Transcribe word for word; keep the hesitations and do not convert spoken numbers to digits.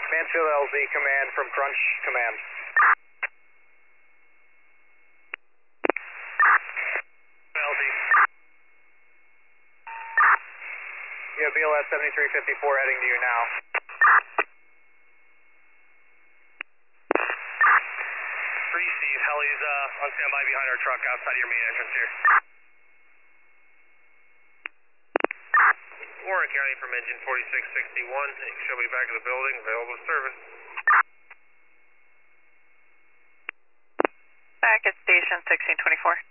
Mansfield L Z command from Crunch command. L Z. You have B L S seventy-three fifty-four heading to you now. Receive. Heli's uh, on standby behind our truck outside your main entrance here. Warren County from engine forty-six sixty-one. She'll be back in the building, available to service. Back at station sixteen twenty-four.